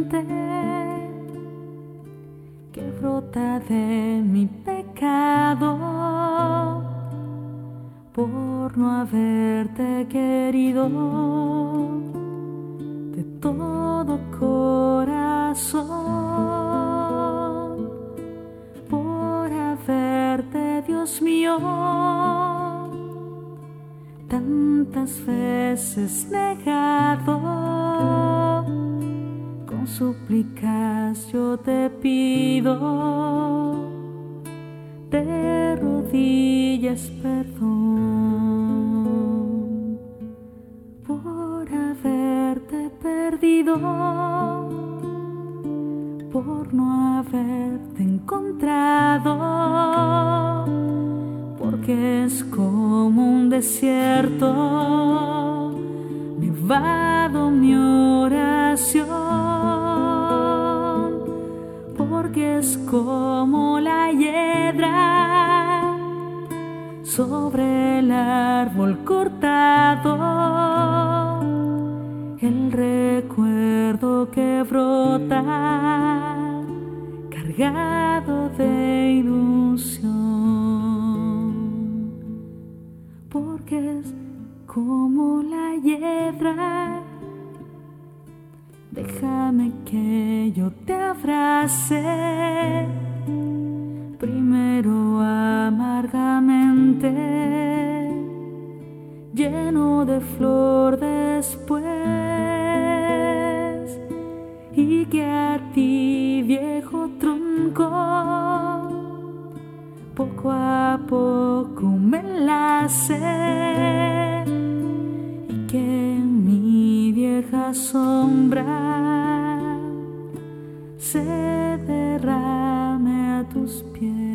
mente que brota de mi pecado por no haberte querido de todo corazón, por haberte, Dios mío, tantas veces negado. Con súplicas yo te pido, de rodillas perdón por haberte perdido, por no haberte encontrado, porque es como un desierto nevado mi oración, porque es como la hiedra sobre el árbol cortado, el recuerdo que brota cargado de ilusión, porque es como la hiedra. Déjame que yo te abrace, primero amargamente, lleno de flor después, y que a ti, viejo tronco, poco a poco me enlace, y que mi vieja sombra se derrame a tus pies.